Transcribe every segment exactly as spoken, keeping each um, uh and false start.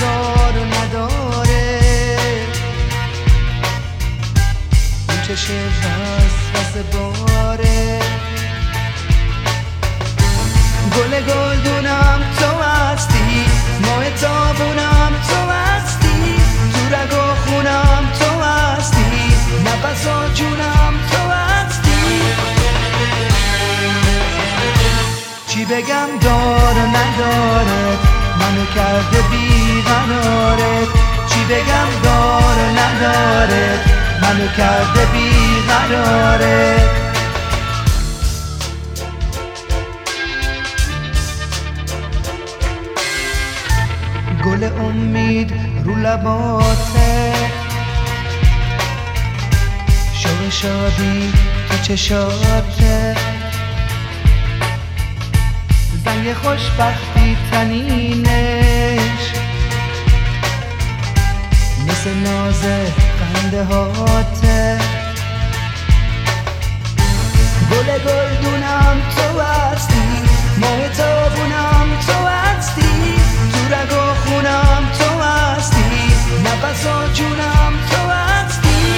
دار و نداره، اون چشه وسوسه باره. گل گلدونم تو هستی، ماه تابونم تو هستی، تو رگ و خونم تو هستی، نفس و جونم تو هستی. چی بگم دار و نداره، منو کرده بیقراره. چی بگم دار و نداره، منو کرده بیقراره. گل امید رو لباته، شوق شادی تو چشاته، زنگ خوشبختی تنینش مثل ناز خنده هاته. گل گلدونم تو هستی، ماه تابونم تو هستی، تو رگ و خونم تو هستی، نفس و جونم تو هستی.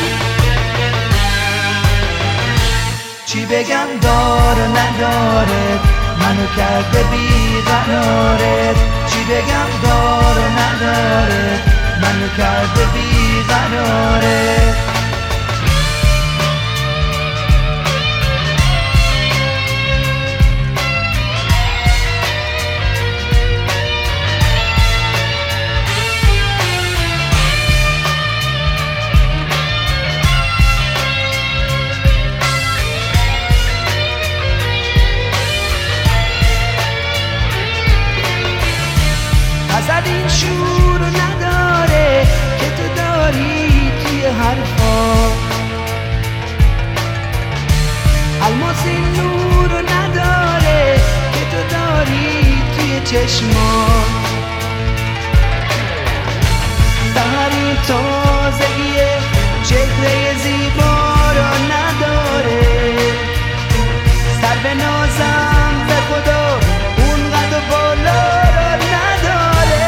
چی بگم دار و نداره، منو کرده بیقراره. چی بگم دار و نداره، منو کرده بیقراره. ازت این شور نداره که تو داری توی حرفا، الماس این نور نداره که تو داری توی چشما. سحری تازگی چهره زیبا رو نداره، سر به نازم به خدا اون قد و بالا رو نداره.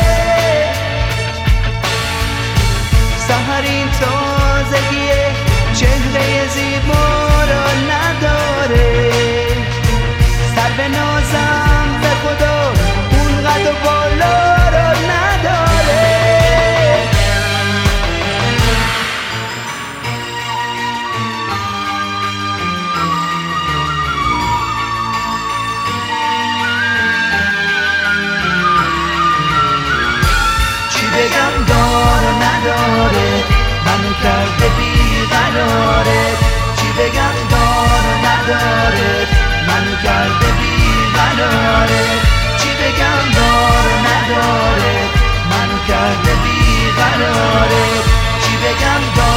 سحری تازگی چهره زیبا رو نداره، سر به نازم به خدا اون قد و بالا رو نداره. چی بگم دار و نداره، منو کرده بیقراره. چی بگم دار و نداره، منو کرده بیقراره. چی بگم دار و نداره، منو کرده بیقراره. چی بگم دار